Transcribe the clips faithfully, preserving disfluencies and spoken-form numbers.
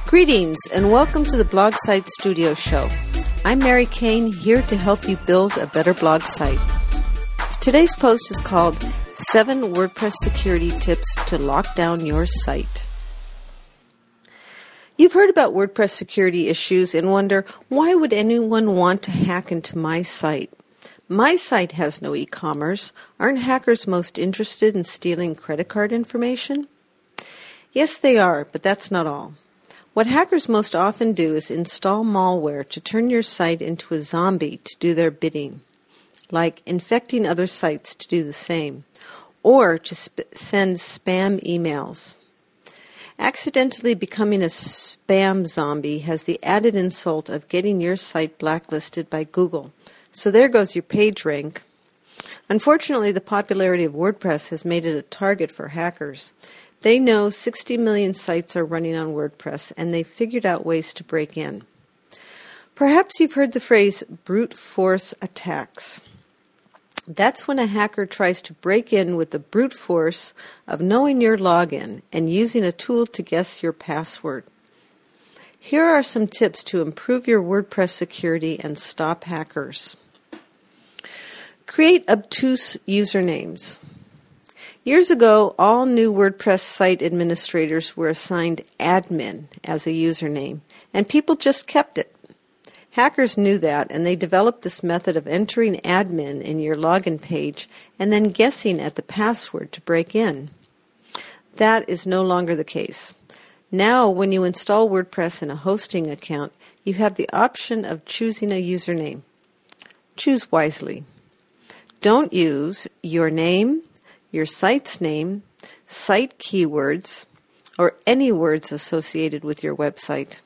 Greetings and welcome to the Blog Site Studio Show. I'm Mary Kane, here to help you build a better blog site. Today's post is called seven WordPress Security Tips to Lock Down Your Site. You've heard about WordPress security issues and wonder, why would anyone want to hack into my site? My site has no e-commerce. Aren't hackers most interested in stealing credit card information? Yes, they are, but that's not all. What hackers most often do is install malware to turn your site into a zombie to do their bidding, like infecting other sites to do the same, or to sp- send spam emails. Accidentally becoming a spam zombie has the added insult of getting your site blacklisted by Google. So there goes your page rank. Unfortunately, the popularity of WordPress has made it a target for hackers. They know sixty million sites are running on WordPress, and they've figured out ways to break in. Perhaps you've heard the phrase brute force attacks. That's when a hacker tries to break in with the brute force of knowing your login and using a tool to guess your password. Here are some tips to improve your WordPress security and stop hackers. Create obtuse usernames. Years ago, all new WordPress site administrators were assigned admin as a username, and people just kept it. Hackers knew that, and they developed this method of entering admin in your login page and then guessing at the password to break in. That is no longer the case. Now, when you install WordPress in a hosting account, you have the option of choosing a username. Choose wisely. Don't use your name, your site's name, site keywords, or any words associated with your website.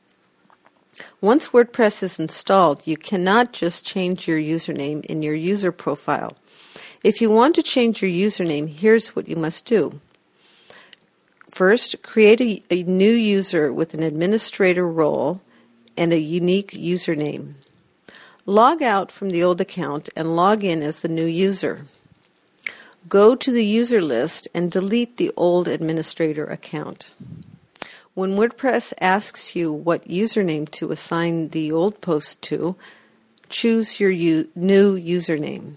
Once WordPress is installed, you cannot just change your username in your user profile. If you want to change your username, here's what you must do. First, create a, a new user with an administrator role and a unique username. Log out from the old account and log in as the new user. Go to the user list and delete the old administrator account. When WordPress asks you what username to assign the old post to, choose your u- new username.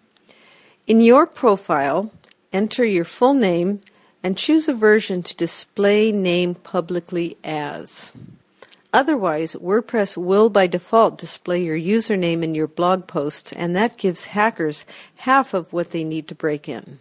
In your profile, enter your full name and choose a version to display name publicly as. Otherwise, WordPress will by default display your username in your blog posts, and that gives hackers half of what they need to break in.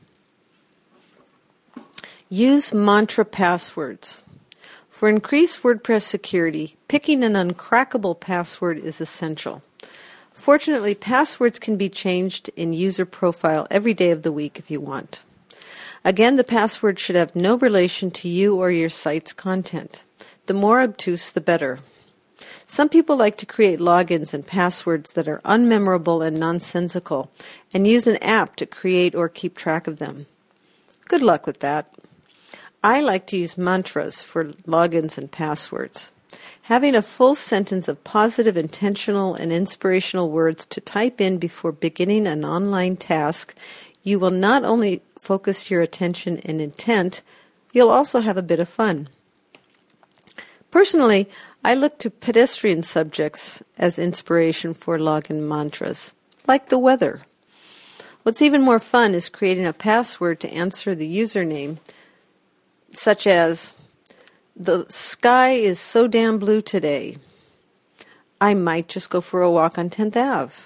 Use mantra passwords. For increased WordPress security, picking an uncrackable password is essential. Fortunately, passwords can be changed in user profile every day of the week if you want. Again, the password should have no relation to you or your site's content. The more obtuse, the better. Some people like to create logins and passwords that are unmemorable and nonsensical and use an app to create or keep track of them. Good luck with that. I like to use mantras for logins and passwords. Having a full sentence of positive, intentional, and inspirational words to type in before beginning an online task, you will not only focus your attention and intent, you'll also have a bit of fun. Personally, I look to pedestrian subjects as inspiration for login mantras, like the weather. What's even more fun is creating a password to answer the username, such as, the sky is so damn blue today. I might just go for a walk on tenth Avenue.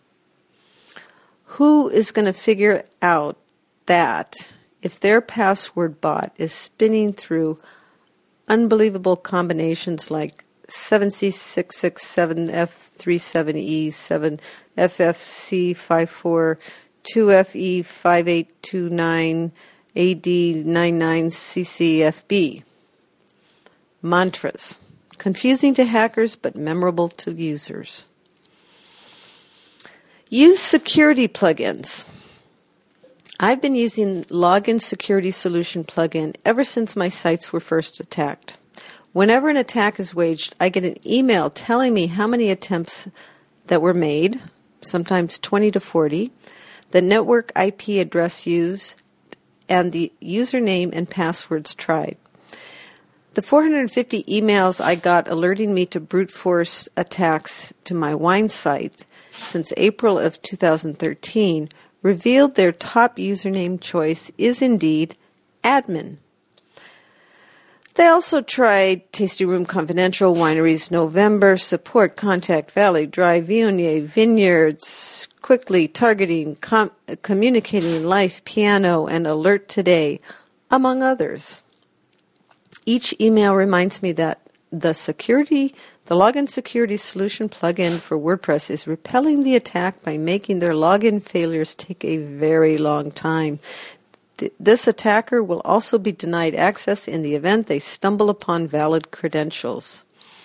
Who is going to figure out that if their password bot is spinning through unbelievable combinations like seven C six six seven F three seven E seven F F C five four two F E five eight two nine A D nine nine C C F B? Mantras. Confusing to hackers but memorable to users. Use security plugins. I've been using Login Security Solution plugin ever since my sites were first attacked. Whenever an attack is waged, I get an email telling me how many attempts that were made, sometimes twenty to forty, the network I P address used, and the username and passwords tried. The four hundred fifty emails I got alerting me to brute force attacks to my wine site since April of two thousand thirteen revealed their top username choice is indeed admin. They also tried Tasty Room Confidential, Wineries November, Support, Contact, Valley, Dry, Viognier, Vineyards, Quickly, Targeting, Com- Communicating, Life, Piano, and Alert Today, among others. Each email reminds me that the security, the login security solution plugin for WordPress is repelling the attack by making their login failures take a very long time. Th- this attacker will also be denied access in the event they stumble upon valid credentials.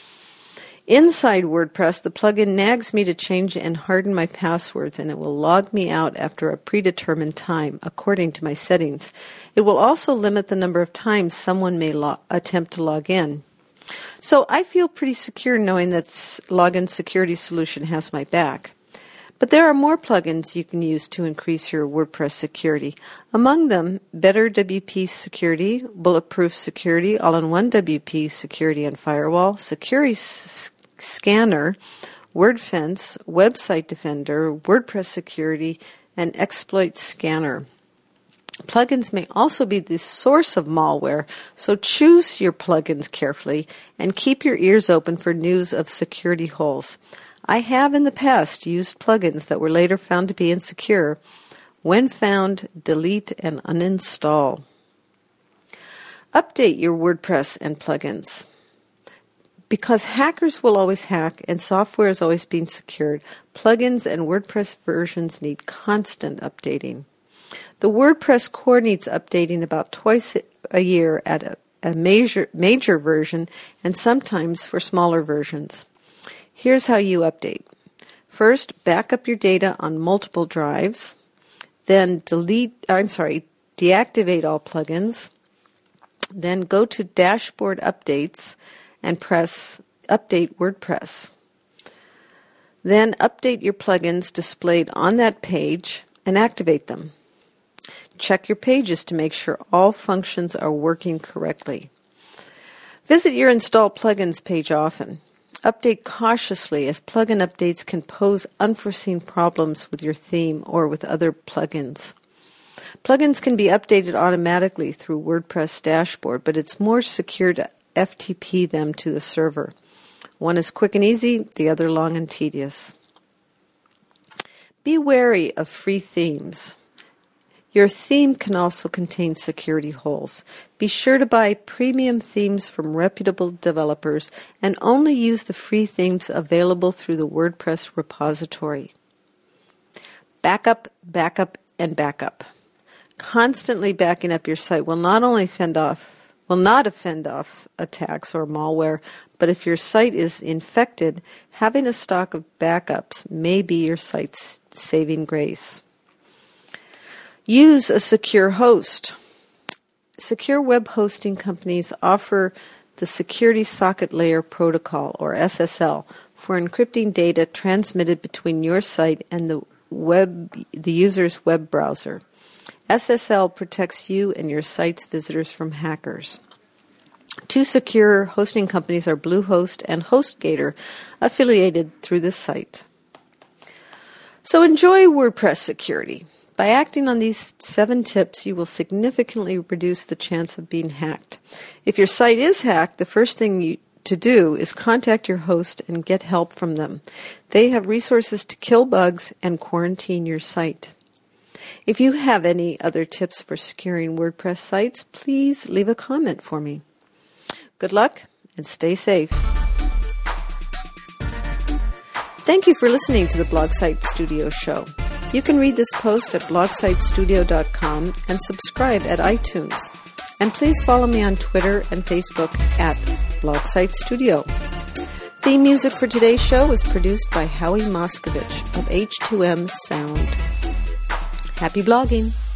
Inside WordPress, the plugin nags me to change and harden my passwords, and it will log me out after a predetermined time, according to my settings. It will also limit the number of times someone may lo- attempt to log in. So I feel pretty secure knowing that Login Security Solution has my back. But there are more plugins you can use to increase your WordPress security. Among them, Better W P Security, Bulletproof Security, All-in-One W P Security and Firewall, Security S- Scanner, WordFence, Website Defender, WordPress Security, and Exploit Scanner. Plugins may also be the source of malware, so choose your plugins carefully and keep your ears open for news of security holes. I have in the past used plugins that were later found to be insecure. When found, delete and uninstall. Update your WordPress and plugins. Because hackers will always hack and software is always being secured, plugins and WordPress versions need constant updating. The WordPress core needs updating about twice a year at a, a major, major version and sometimes for smaller versions. Here's how you update. First, back up your data on multiple drives. Then delete, I'm sorry, deactivate all plugins. Then go to Dashboard Updates and press Update WordPress. Then update your plugins displayed on that page and activate them. Check your pages to make sure all functions are working correctly. Visit your Install Plugins page often. Update cautiously as plugin updates can pose unforeseen problems with your theme or with other plugins. Plugins can be updated automatically through WordPress dashboard, but it's more secure to F T P them to the server. One is quick and easy, the other long and tedious. Be wary of free themes. Your theme can also contain security holes. Be sure to buy premium themes from reputable developers and only use the free themes available through the WordPress repository. Backup, backup, and backup. Constantly backing up your site will not only fend off will not fend off attacks or malware, but if your site is infected, having a stock of backups may be your site's saving grace. Use a secure host. Secure web hosting companies offer the Security Socket Layer Protocol, or S S L, for encrypting data transmitted between your site and the web, the user's web browser. S S L protects you and your site's visitors from hackers. Two secure hosting companies are Bluehost and HostGator, affiliated through this site. So enjoy WordPress security. By acting on these seven tips, you will significantly reduce the chance of being hacked. If your site is hacked, the first thing you, to do is contact your host and get help from them. They have resources to kill bugs and quarantine your site. If you have any other tips for securing WordPress sites, please leave a comment for me. Good luck and stay safe. Thank you for listening to the Blog Site Studio Show. You can read this post at blog site studio dot com and subscribe at iTunes. And please follow me on Twitter and Facebook at Blog Site Studio. Theme music for today's show was produced by Howie Moskovich of H two M Sound. Happy blogging!